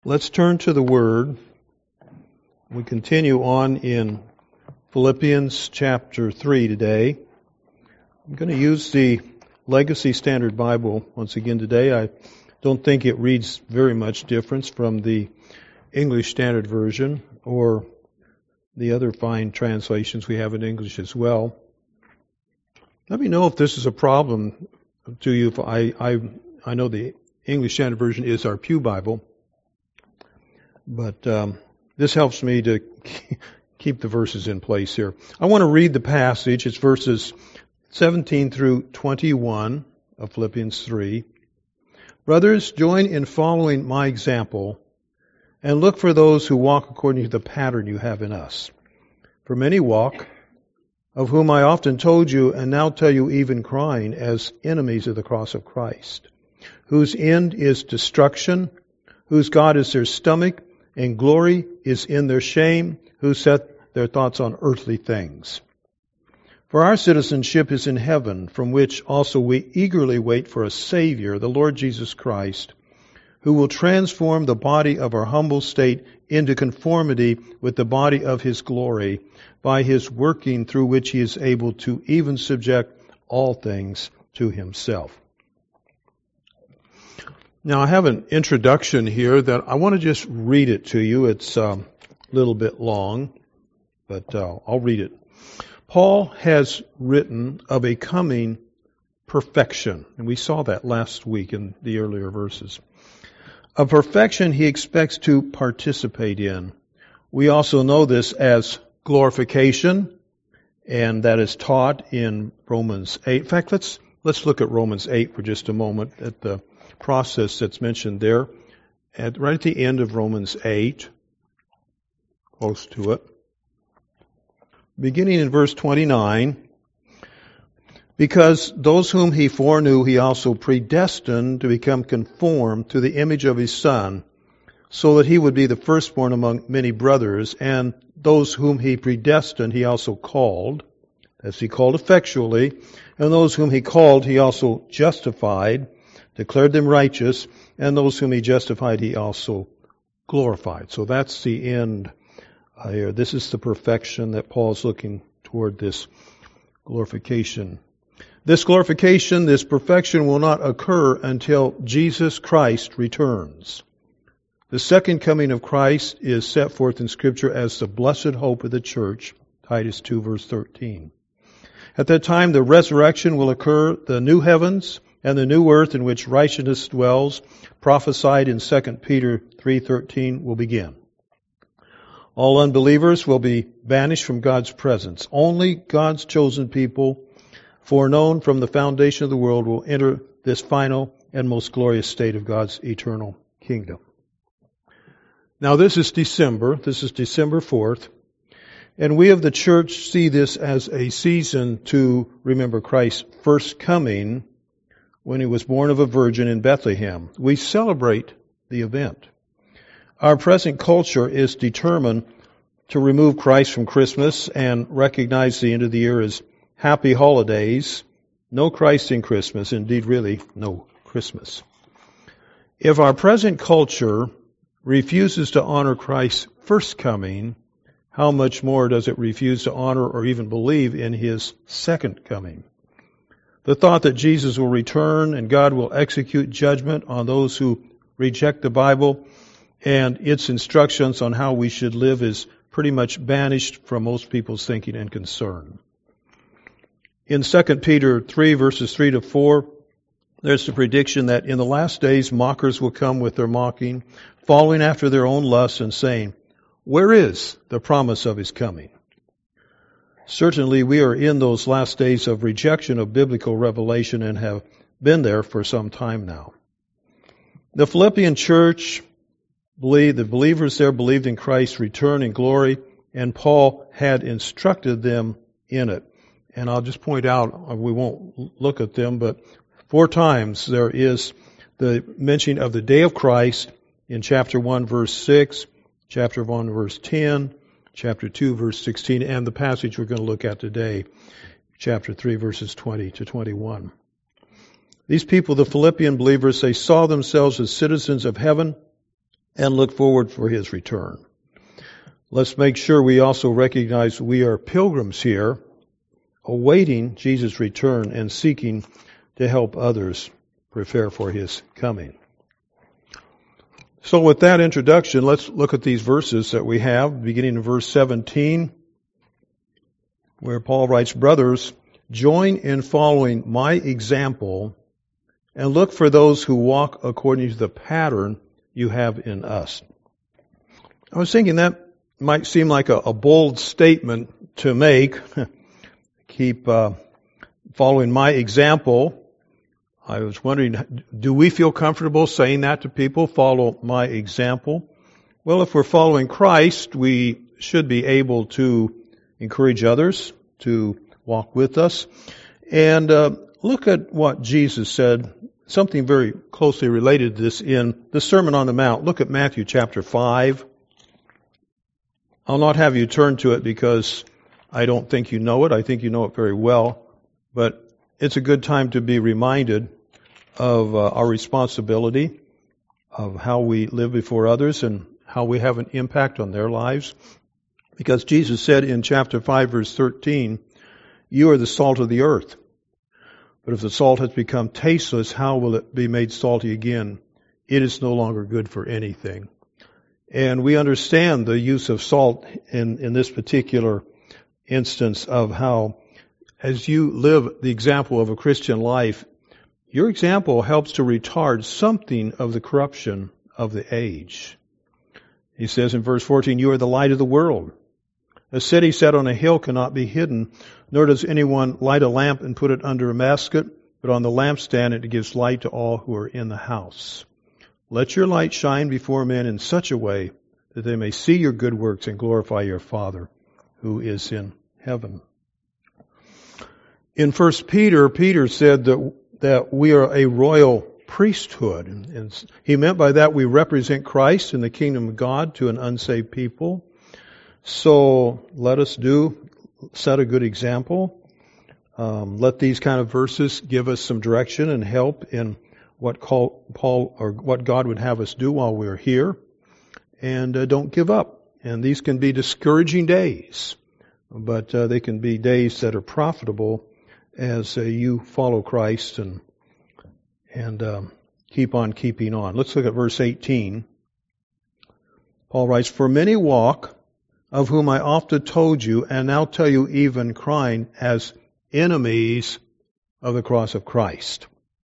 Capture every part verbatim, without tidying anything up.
Let's turn to the Word. We continue on in Philippians chapter three today. I'm going to use the Legacy Standard Bible once again today. I don't think it reads very much difference from the English Standard Version or the other fine translations we have in English as well. Let me know if this is a problem to you. If I, I, I know the English Standard Version is our Pew Bible. But um, this helps me to keep the verses in place here. I want to read the passage. It's verses seventeen through twenty-one of Philippians three. Brothers, join in following my example and look for those who walk according to the pattern you have in us. For many walk, of whom I often told you and now tell you even crying, as enemies of the cross of Christ, whose end is destruction, whose God is their stomach, and glory is in their shame, who set their thoughts on earthly things. For our citizenship is in heaven, from which also we eagerly wait for a Savior, the Lord Jesus Christ, who will transform the body of our humble state into conformity with the body of His glory, by His working through which He is able to even subject all things to Himself. Now, I have an introduction here that I want to just read it to you. It's um, a little bit long, but uh, I'll read it. Paul has written of a coming perfection, and we saw that last week in the earlier verses. A perfection he expects to participate in. We also know this as glorification, and that is taught in Romans eight. In fact, let's let's look at Romans eight for just a moment at the process that's mentioned there, at right at the end of Romans eight, close to it. Beginning in verse twenty-nine, because those whom He foreknew He also predestined to become conformed to the image of His Son, so that He would be the firstborn among many brothers, and those whom He predestined He also called, as He called effectually, and those whom He called He also justified, declared them righteous, and those whom He justified He also glorified. So that's the end uh, here. This is the perfection that Paul's looking toward, this glorification. This glorification, this perfection will not occur until Jesus Christ returns. The second coming of Christ is set forth in Scripture as the blessed hope of the church, Titus two verse thirteen. At that time the resurrection will occur, the new heavens and the new earth in which righteousness dwells, prophesied in Second Peter three thirteen, will begin. All unbelievers will be banished from God's presence. Only God's chosen people, foreknown from the foundation of the world, will enter this final and most glorious state of God's eternal kingdom. Now this is December. This is December fourth. And we of the church see this as a season to remember Christ's first coming, when He was born of a virgin in Bethlehem. We celebrate the event. Our present culture is determined to remove Christ from Christmas and recognize the end of the year as happy holidays. No Christ in Christmas, indeed really no Christmas. If our present culture refuses to honor Christ's first coming, how much more does it refuse to honor or even believe in His second coming? The thought that Jesus will return and God will execute judgment on those who reject the Bible and its instructions on how we should live is pretty much banished from most people's thinking and concern. In Second Peter three, verses three to four, there's the prediction that in the last days mockers will come with their mocking, following after their own lusts and saying, "Where is the promise of His coming?" Certainly we are in those last days of rejection of biblical revelation and have been there for some time now. The Philippian church believed, the believers there believed in Christ's return in glory, and Paul had instructed them in it. And I'll just point out, we won't look at them, but four times there is the mention of the day of Christ in chapter one, verse six, chapter one, verse ten, chapter two, verse sixteen, and the passage we're going to look at today, chapter three, verses twenty to twenty-one. These people, the Philippian believers, they saw themselves as citizens of heaven, and look forward for His return. Let's make sure we also recognize we are pilgrims here, awaiting Jesus' return and seeking to help others prepare for His coming. So with that introduction, let's look at these verses that we have, beginning in verse seventeen, where Paul writes, "Brothers, join in following my example and look for those who walk according to the pattern you have in us." I was thinking that might seem like a, a bold statement to make. Keep uh, following my example. I was wondering, do we feel comfortable saying that to people? Follow my example? Well, if we're following Christ, we should be able to encourage others to walk with us. And uh, look at what Jesus said, something very closely related to this in the Sermon on the Mount. Look at Matthew chapter five. I'll not have you turn to it because I don't think you know it. I think you know it very well. But it's a good time to be reminded of uh, our responsibility, of how we live before others and how we have an impact on their lives. Because Jesus said in chapter five, verse thirteen, "You are the salt of the earth. But if the salt has become tasteless, how will it be made salty again? It is no longer good for anything." And we understand the use of salt in, in this particular instance of how, as you live the example of a Christian life, your example helps to retard something of the corruption of the age. He says in verse fourteen, "You are the light of the world. A city set on a hill cannot be hidden, nor does anyone light a lamp and put it under a basket, but on the lampstand it gives light to all who are in the house. Let your light shine before men in such a way that they may see your good works and glorify your Father who is in heaven." In First Peter, Peter said that, that we are a royal priesthood. And he meant by that we represent Christ in the kingdom of God to an unsaved people. So let us do, set a good example. Um, let these kind of verses give us some direction and help in what call, Paul or what God would have us do while we're here. And uh, don't give up. And these can be discouraging days, but uh, they can be days that are profitable as uh, you follow Christ and and um, keep on keeping on. Let's look at verse eighteen. Paul writes, "For many walk, of whom I often told you, and now tell you even crying, as enemies of the cross of Christ."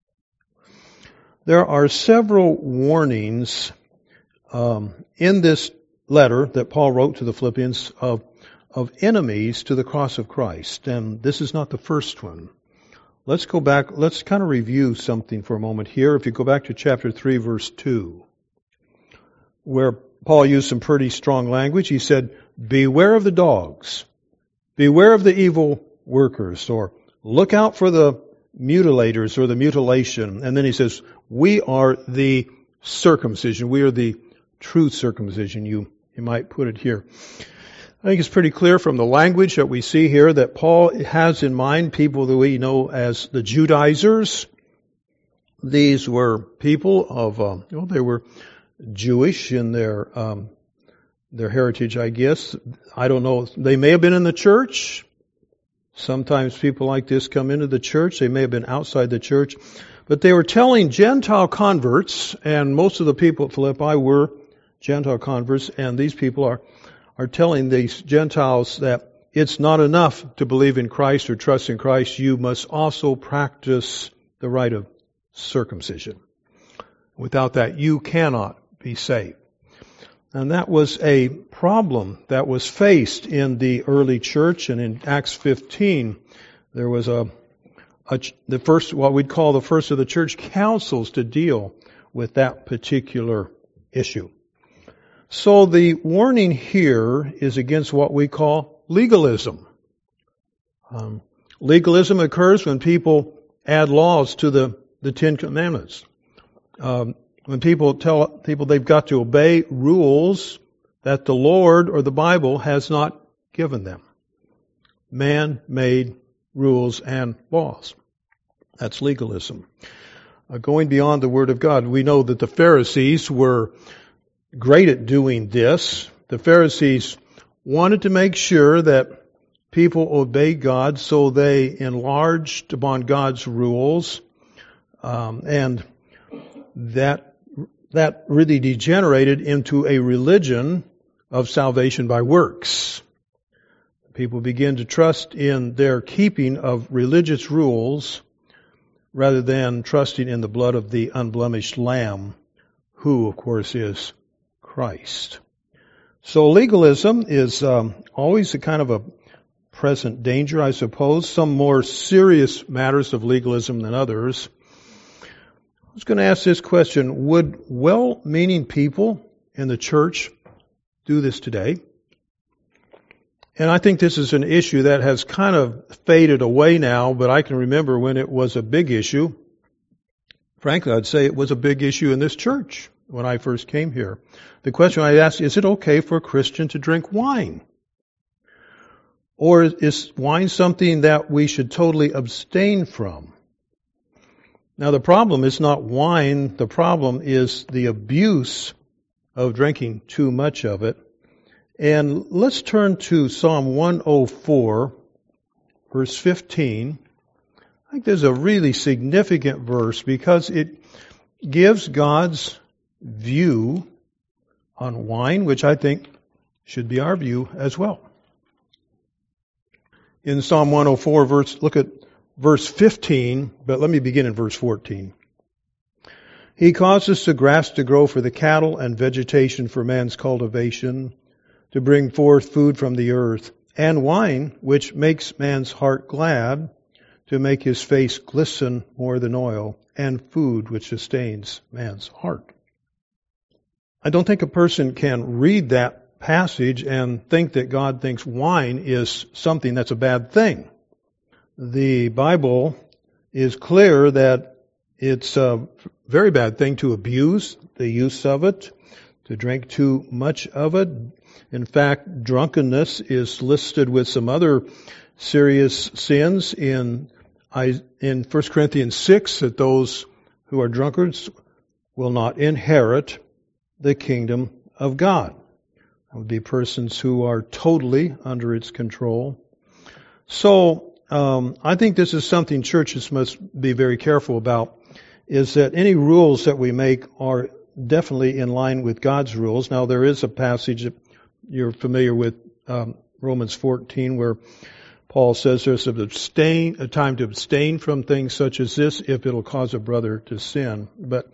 There are several warnings um, in this letter that Paul wrote to the Philippians of, of enemies to the cross of Christ. And this is not the first one. Let's go back, let's kind of review something for a moment here. If you go back to chapter three, verse two, where Paul used some pretty strong language. He said, "Beware of the dogs. Beware of the evil workers," or "Look out for the mutilators," or the mutilation. And then he says, "We are the circumcision. We are the true circumcision." You, you might put it here. I think it's pretty clear from the language that we see here that Paul has in mind people that we know as the Judaizers. These were people of, uh, well, they were Jewish in their um, their heritage, I guess. I don't know. They may have been in the church. Sometimes people like this come into the church. They may have been outside the church. But they were telling Gentile converts, and most of the people at Philippi were Gentile converts, and these people are, are telling these Gentiles that it's not enough to believe in Christ or trust in Christ. You must also practice the rite of circumcision. Without that, you cannot be saved. And that was a problem that was faced in the early church. And in Acts fifteen, there was a, a the first, what we'd call the first of the church councils to deal with that particular issue. So the warning here is against what we call legalism. Um, legalism occurs when people add laws to the, the Ten Commandments. Um, When people tell people they've got to obey rules that the Lord or the Bible has not given them. Man-made rules and laws. That's legalism. Uh, going beyond the Word of God, we know that the Pharisees were great at doing this. The Pharisees wanted to make sure that people obeyed God, so they enlarged upon God's rules, um, and that that really degenerated into a religion of salvation by works. People begin to trust in their keeping of religious rules rather than trusting in the blood of the unblemished Lamb, who, of course, is Christ. So legalism is um, always a kind of a present danger, I suppose. Some more serious matters of legalism than others. I was going to ask this question: would well-meaning people in the church do this today? And I think this is an issue that has kind of faded away now, but I can remember when it was a big issue. Frankly, I'd say it was a big issue in this church when I first came here. The question I asked, is it okay for a Christian to drink wine? Or is wine something that we should totally abstain from? Now, the problem is not wine. The problem is the abuse of drinking too much of it. And let's turn to Psalm one oh four, verse fifteen. I think there's a really significant verse because it gives God's view on wine, which I think should be our view as well. In Psalm one oh four, verse, look at verse fifteen, but let me begin in verse fourteen. He causes the grass to grow for the cattle and vegetation for man's cultivation, to bring forth food from the earth, and wine, which makes man's heart glad, to make his face glisten more than oil, and food which sustains man's heart. I don't think a person can read that passage and think that God thinks wine is something that's a bad thing. The Bible is clear that it's a very bad thing to abuse the use of it, to drink too much of it. In fact, drunkenness is listed with some other serious sins in in First Corinthians six, that those who are drunkards will not inherit the kingdom of God. That would be persons who are totally under its control. So, um, I think this is something churches must be very careful about, is that any rules that we make are definitely in line with God's rules. Now, there is a passage that you're familiar with, um, Romans fourteen, where Paul says there's an abstain, a time to abstain from things such as this if it'll cause a brother to sin. But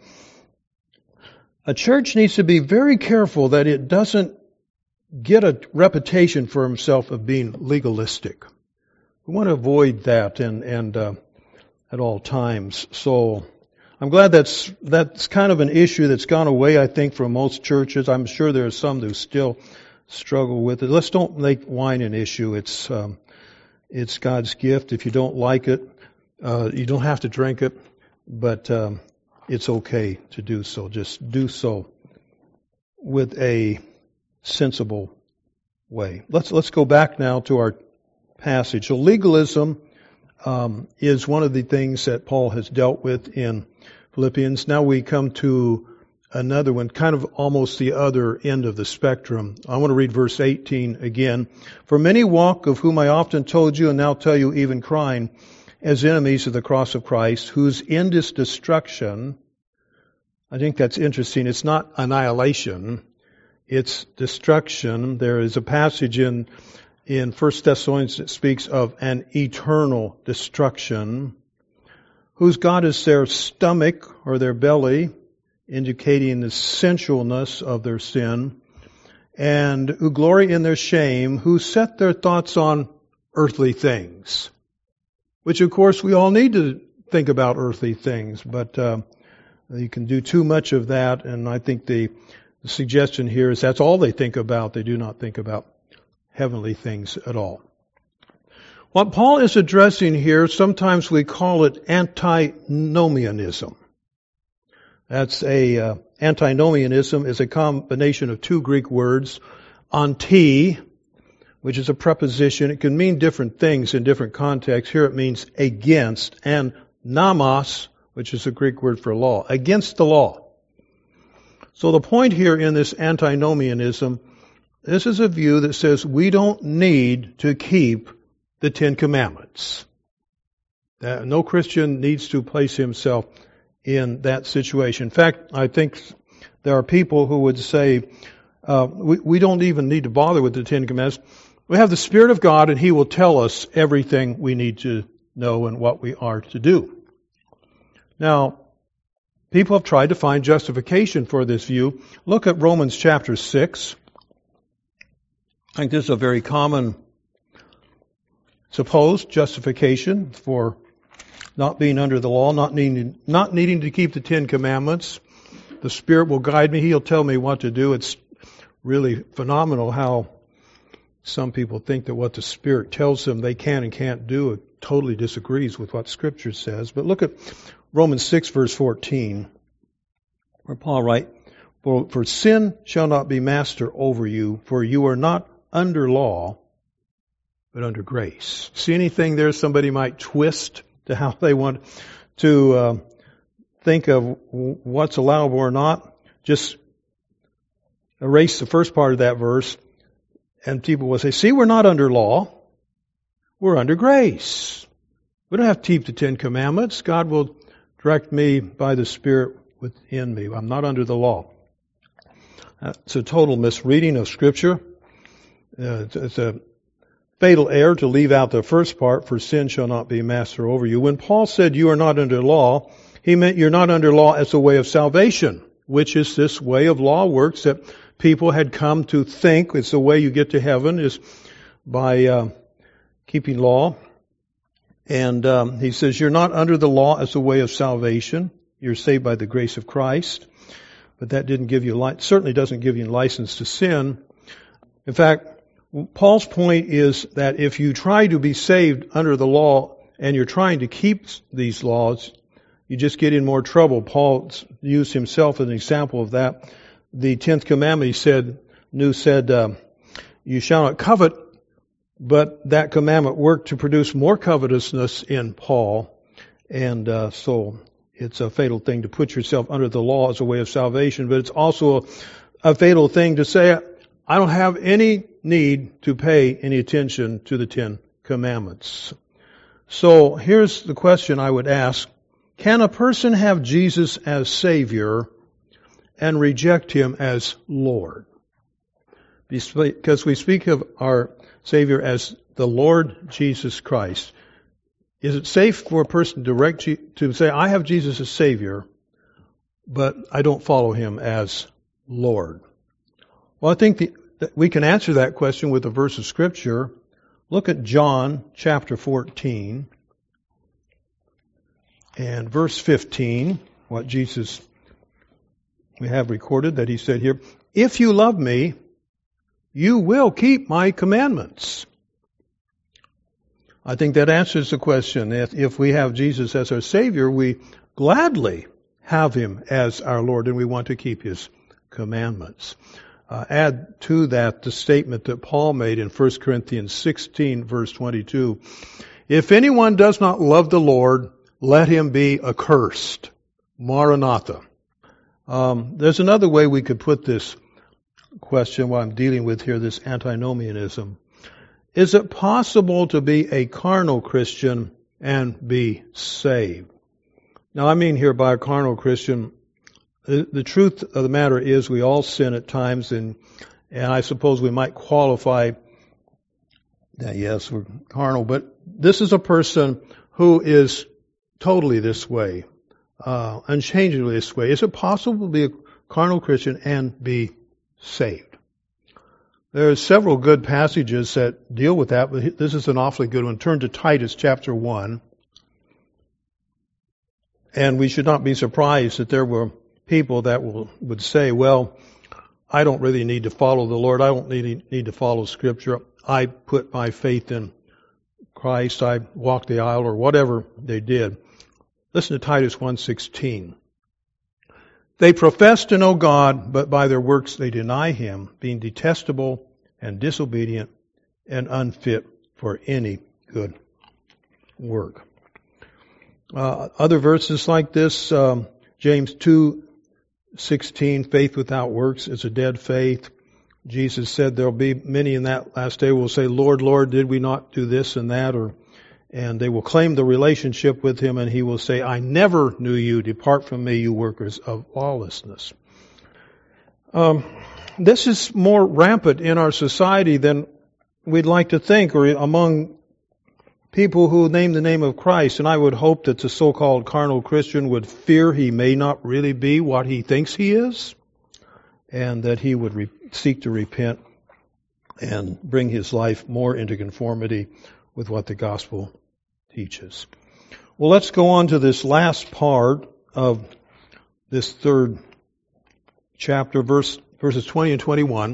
a church needs to be very careful that it doesn't get a reputation for himself of being legalistic. We want to avoid that and, and uh, at all times. So I'm glad that's that's kind of an issue that's gone away, I think, from most churches. I'm sure there are some who still struggle with it. Let's don't make wine an issue. It's um, it's God's gift. If you don't like it, uh, you don't have to drink it, but um, it's okay to do so. Just do so with a sensible way. Let's let's go back now to our passage. So legalism um, is one of the things that Paul has dealt with in Philippians. Now we come to another one, kind of almost the other end of the spectrum. I want to read verse eighteen again. For many walk, of whom I often told you and now tell you even crying, as enemies of the cross of Christ, whose end is destruction. I think that's interesting. It's not annihilation. It's destruction. There is a passage in, in First Thessalonians that speaks of an eternal destruction, whose God is their stomach or their belly, indicating the sensualness of their sin, and who glory in their shame, who set their thoughts on earthly things, which of course we all need to think about earthly things, but uh, you can do too much of that, and I think the, the suggestion here is that's all they think about. They do not think about heavenly things at all. What Paul is addressing here, sometimes we call it antinomianism. That's a, uh, antinomianism is a combination of two Greek words, anti, which is a preposition. It can mean different things in different contexts. Here it means against, and nomos, which is a Greek word for law, against the law. So the point here in this antinomianism, this is a view that says we don't need to keep the Ten Commandments. Uh, no Christian needs to place himself in that situation. In fact, I think there are people who would say, uh, we, we don't even need to bother with the Ten Commandments. We have the Spirit of God and He will tell us everything we need to know and what we are to do. Now, people have tried to find justification for this view. Look at Romans chapter six. I think this is a very common supposed justification for not being under the law, not needing, not needing to keep the Ten Commandments. The Spirit will guide me. He'll tell me what to do. It's really phenomenal how some people think that what the Spirit tells them they can and can't do, it totally disagrees with what Scripture says. But look at Romans six, verse fourteen, where Paul writes, for, for sin shall not be master over you, for you are not under law, but under grace. See anything there somebody might twist to how they want to uh, think of what's allowable or not? Just erase the first part of that verse, and people will say, see, we're not under law, we're under grace. We don't have to keep the Ten Commandments. God will direct me by the Spirit within me. I'm not under the law. It's a total misreading of Scripture. Uh, it's a fatal error to leave out the first part, for sin shall not be master over you. When Paul said you are not under law, he meant you're not under law as a way of salvation, which is this way of law works that people had come to think it's the way you get to heaven is by uh, keeping law. And um, he says you're not under the law as a way of salvation. You're saved by the grace of Christ. But that didn't give you, li- certainly doesn't give you license to sin. In fact, Paul's point is that if you try to be saved under the law and you're trying to keep these laws, you just get in more trouble. Paul used himself as an example of that. The tenth commandment, he said, knew said, uh, you shall not covet, but that commandment worked to produce more covetousness in Paul. And uh, so it's a fatal thing to put yourself under the law as a way of salvation, but it's also a, a fatal thing to say, I don't have any need to pay any attention to the Ten Commandments. So here's the question I would ask. Can a person have Jesus as Savior and reject Him as Lord? Because we speak of our Savior as the Lord Jesus Christ. Is it safe for a person to, direct, to say, I have Jesus as Savior, but I don't follow Him as Lord? Well, I think the, that we can answer that question with a verse of Scripture. Look at John chapter fourteen and verse fifteen, what Jesus, we have recorded that He said here, if you love me, you will keep my commandments. I think that answers the question. If, if we have Jesus as our Savior, we gladly have Him as our Lord and we want to keep His commandments. Uh, add to that the statement that Paul made in First Corinthians sixteen, verse twenty-two. If anyone does not love the Lord, let him be accursed. Maranatha. Um, there's another way we could put this question, what I'm dealing with here, this antinomianism. Is it possible to be a carnal Christian and be saved? Now, I mean here by a carnal Christian, the, the truth of the matter is we all sin at times, and and I suppose we might qualify that, yes, we're carnal, but this is a person who is totally this way, uh, unchangeably this way. Is it possible to be a carnal Christian and be saved? There are several good passages that deal with that, but this is an awfully good one. Turn to Titus chapter one. And we should not be surprised that there were people that will, would say, well, I don't really need to follow the Lord. I don't need, need to follow Scripture. I put my faith in Christ. I walked the aisle, or whatever they did. Listen to Titus one sixteen. They profess to know God, but by their works they deny Him, being detestable and disobedient and unfit for any good work. Uh, other verses like this, um, James two sixteen, faith without works is a dead faith. Jesus said there'll be many in that last day who will say, Lord, Lord, did we not do this and that? Or, and they will claim the relationship with Him, and He will say, I never knew you. Depart from me, you workers of lawlessness. Um, this is more rampant in our society than we'd like to think, or among people who name the name of Christ. And I would hope that the so-called carnal Christian would fear he may not really be what he thinks he is, and that he would re- seek to repent and bring his life more into conformity with what the gospel teaches. Well, let's go on to this last part of this third chapter, verse, verses twenty and twenty-one.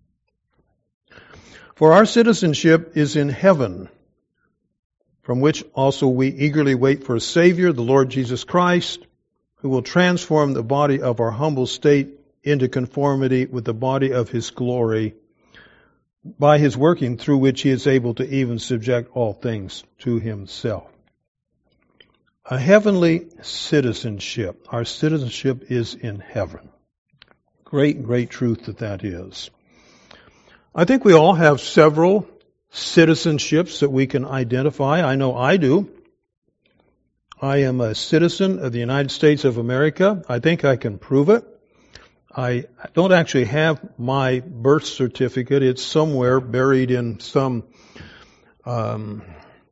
For our citizenship is in heaven, from which also we eagerly wait for a Savior, the Lord Jesus Christ, who will transform the body of our humble state into conformity with the body of His glory, by His working through which He is able to even subject all things to Himself. A heavenly citizenship. Our citizenship is in heaven. Great, great truth that that is. I think we all have several citizenships that we can identify. I know I do. I am a citizen of the United States of America. I think I can prove it. I don't actually have my birth certificate. It's somewhere buried in some um,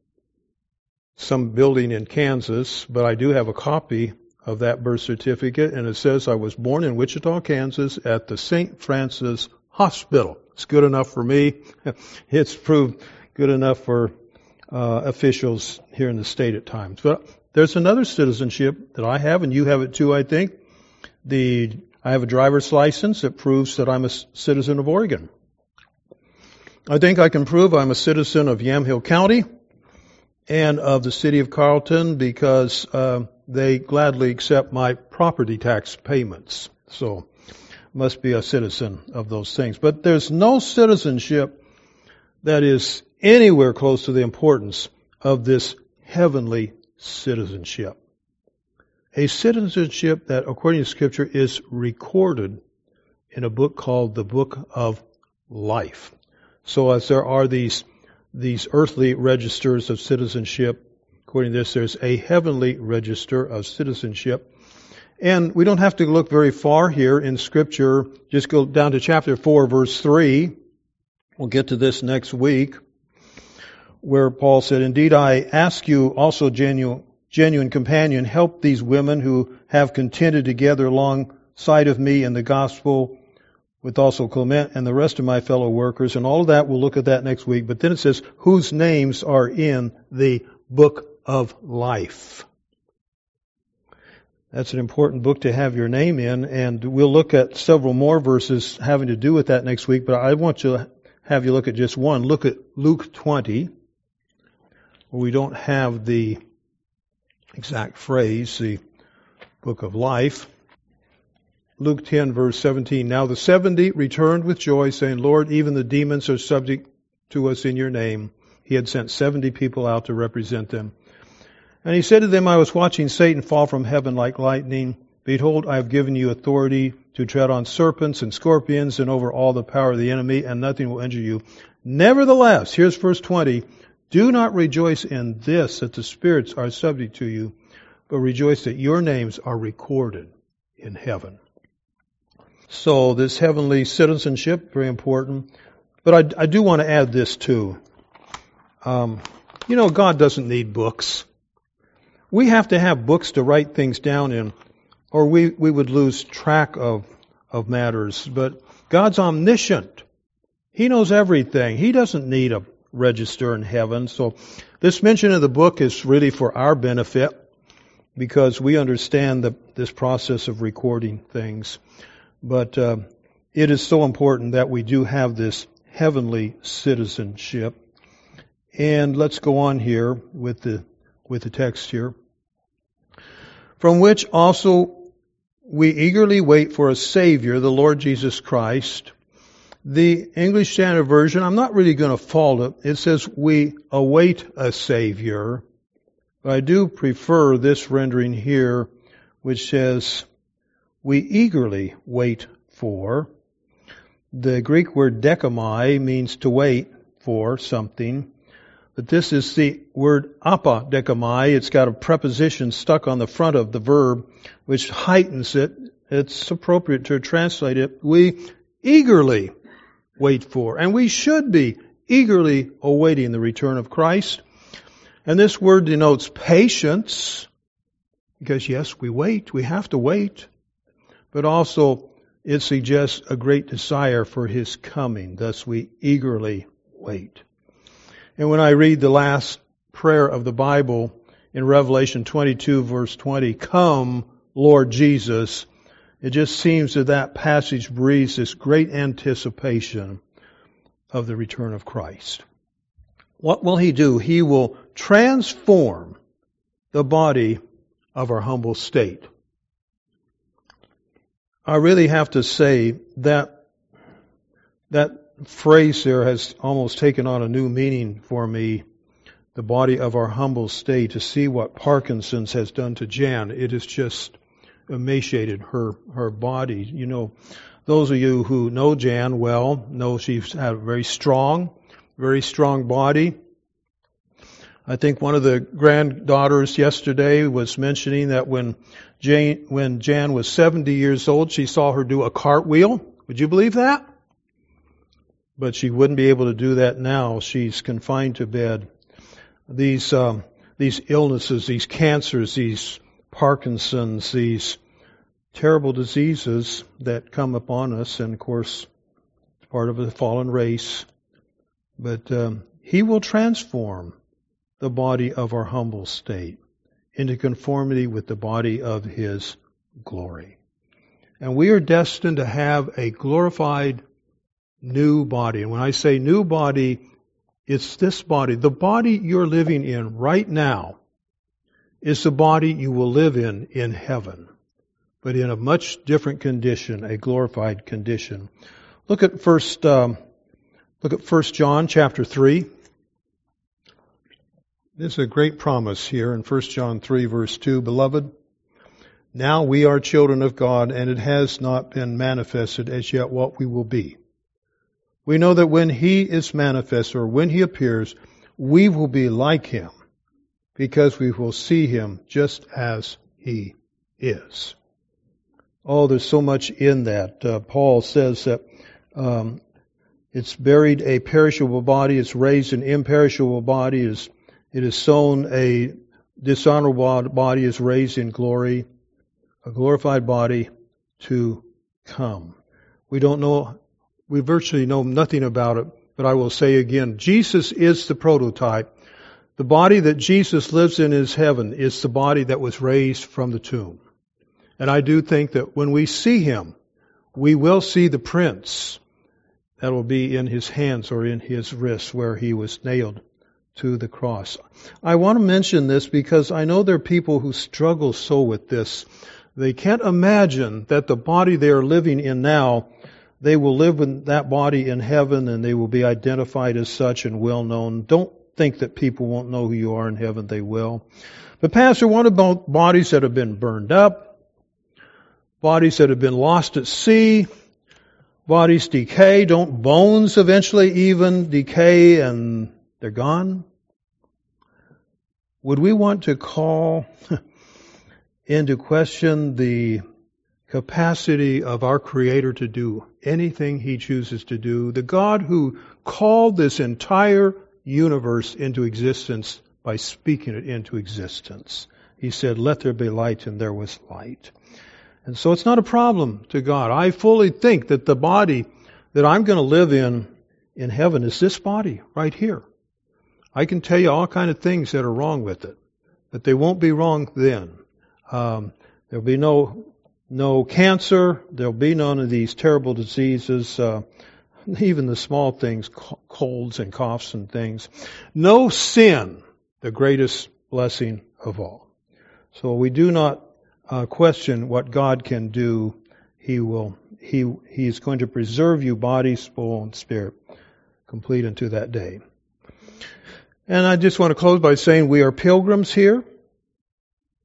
some building in Kansas, but I do have a copy of that birth certificate, and it says I was born in Wichita, Kansas at the Saint Francis Hospital. It's good enough for me. It's proved good enough for uh, officials here in the state at times. But there's another citizenship that I have, and you have it too, I think. The I have a driver's license that proves that I'm a citizen of Oregon. I think I can prove I'm a citizen of Yamhill County and of the city of Carlton because uh, they gladly accept my property tax payments. So must be a citizen of those things. But there's no citizenship that is anywhere close to the importance of this heavenly citizenship. A citizenship that, according to Scripture, is recorded in a book called the Book of Life. So as there are these, these earthly registers of citizenship, according to this, there's a heavenly register of citizenship. And we don't have to look very far here in Scripture. Just go down to chapter four, verse three. We'll get to this next week, where Paul said, Indeed, I ask you also, genuine, genuine companion, help these women who have contended together alongside of me in the gospel, with also Clement and the rest of my fellow workers. And all of that, we'll look at that next week. But then it says, whose names are in the book of life. That's an important book to have your name in, and we'll look at several more verses having to do with that next week, but I want to have you look at just one. Look at Luke twenty, where we don't have the exact phrase, the book of life. Luke ten, verse seventeen. Now the seventy returned with joy, saying, Lord, even the demons are subject to us in your name. He had sent seventy people out to represent them. And he said to them, I was watching Satan fall from heaven like lightning. Behold, I have given you authority to tread on serpents and scorpions and over all the power of the enemy, and nothing will injure you. Nevertheless, here's verse twenty, do not rejoice in this, that the spirits are subject to you, but rejoice that your names are recorded in heaven. So this heavenly citizenship, very important. But I, I do want to add this too. Um, you know, God doesn't need books. We have to have books to write things down in, or we, we would lose track of, of matters. But God's omniscient. He knows everything. He doesn't need a register in heaven. So this mention of the book is really for our benefit because we understand the, this process of recording things. But uh, it is so important that we do have this heavenly citizenship. And let's go on here with the with the text here. From which also we eagerly wait for a Savior, the Lord Jesus Christ. The English Standard Version, I'm not really going to fault it. It says we await a Savior. But I do prefer this rendering here, which says we eagerly wait for. The Greek word dekamai means to wait for something. But this is the word apodekamai. It's got a preposition stuck on the front of the verb, which heightens it. It's appropriate to translate it. We eagerly wait for, and we should be eagerly awaiting the return of Christ. And this word denotes patience, because yes, we wait, we have to wait, but also it suggests a great desire for His coming. Thus we eagerly wait. And when I read the last prayer of the Bible in Revelation twenty-two, verse twenty, "Come, Lord Jesus," it just seems that that passage breathes this great anticipation of the return of Christ. What will He do? He will transform the body of our humble state. I really have to say that that phrase there has almost taken on a new meaning for me, the body of our humble state. To see what Parkinson's has done to Jan, it has just emaciated her, her body. You know, those of you who know Jan well know she's had a very strong, very strong body. I think one of the granddaughters yesterday was mentioning that when Jane, when Jan was seventy years old, she saw her do a cartwheel. Would you believe that? But she wouldn't be able to do that now. She's confined to bed. These um, these illnesses, these cancers, these Parkinson's, these terrible diseases that come upon us, and of course, it's part of the fallen race. But um, He will transform the body of our humble state into conformity with the body of His glory. And we are destined to have a glorified new body. And when I say new body, it's this body. The body you're living in right now is the body you will live in in heaven, but in a much different condition, a glorified condition. Look at first, um, look at First John chapter three. There's a great promise here in First John three, verse two. "Beloved, now we are children of God, and it has not been manifested as yet what we will be. We know that when He is manifest, or when He appears, we will be like Him, because we will see Him just as He is." Oh, there's so much in that. Uh, Paul says that um, it's buried a perishable body, it's raised an imperishable body, it's, it is sown a dishonorable body, is raised in glory, a glorified body to come. We don't know. We virtually know nothing about it, but I will say again, Jesus is the prototype. The body that Jesus lives in is heaven. Is the body that was raised from the tomb. And I do think that when we see Him, we will see the prints that will be in His hands or in His wrists where He was nailed to the cross. I want to mention this because I know there are people who struggle so with this. They can't imagine that the body they are living in now, they will live in that body in heaven, and they will be identified as such and well known. Don't think that people won't know who you are in heaven. They will. But Pastor, what about bodies that have been burned up? Bodies that have been lost at sea? Bodies decay. Don't bones eventually even decay and they're gone? Would we want to call into question the capacity of our Creator to do anything He chooses to do? The God who called this entire universe into existence by speaking it into existence. He said, "Let there be light," and there was light. And so it's not a problem to God. I fully think that the body that I'm going to live in in heaven is this body right here. I can tell you all kind of things that are wrong with it, but they won't be wrong then. Um, there'll be no no cancer. There'll be none of these terrible diseases, uh, even the small things, colds and coughs and things. No sin, the greatest blessing of all. So we do not uh, question what God can do. He will. He He is going to preserve you, body, soul, and spirit, complete unto that day. And I just want to close by saying we are pilgrims here.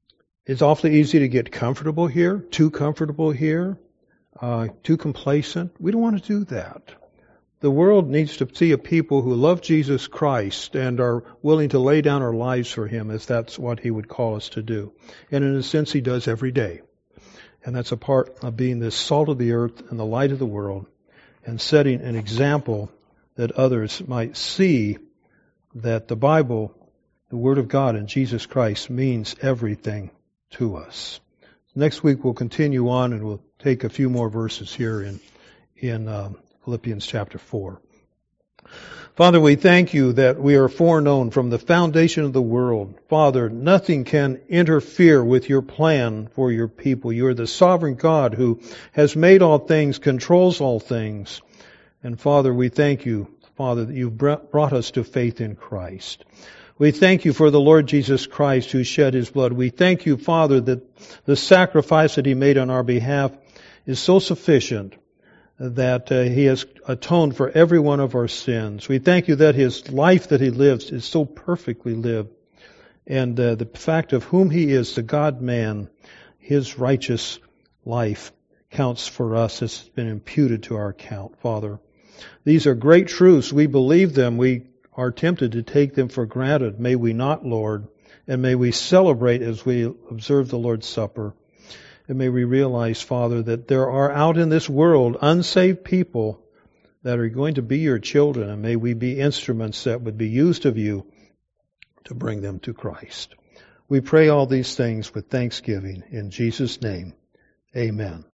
It's awfully easy to get comfortable here, too comfortable here, uh, too complacent. We don't want to do that. The world needs to see a people who love Jesus Christ and are willing to lay down our lives for Him, as that's what He would call us to do. And in a sense, He does every day. And that's a part of being the salt of the earth and the light of the world, and setting an example that others might see that the Bible, the Word of God, and Jesus Christ means everything to us. Next week we'll continue on, and we'll take a few more verses here in in um, Philippians chapter four. Father, we thank You that we are foreknown from the foundation of the world. Father, nothing can interfere with Your plan for Your people. You are the sovereign God who has made all things, controls all things. And Father, we thank You, Father, that You've brought us to faith in Christ. We thank You for the Lord Jesus Christ who shed His blood. We thank You, Father, that the sacrifice that He made on our behalf is so sufficient that uh, He has atoned for every one of our sins. We thank You that His life that He lives is so perfectly lived. And uh, the fact of whom He is, the God-man, His righteous life counts for us, has been imputed to our account, Father. These are great truths. We believe them. We are tempted to take them for granted. May we not, Lord. And may we celebrate as we observe the Lord's Supper. And may we realize, Father, that there are out in this world unsaved people that are going to be Your children. And may we be instruments that would be used of You to bring them to Christ. We pray all these things with thanksgiving. In Jesus' name, amen.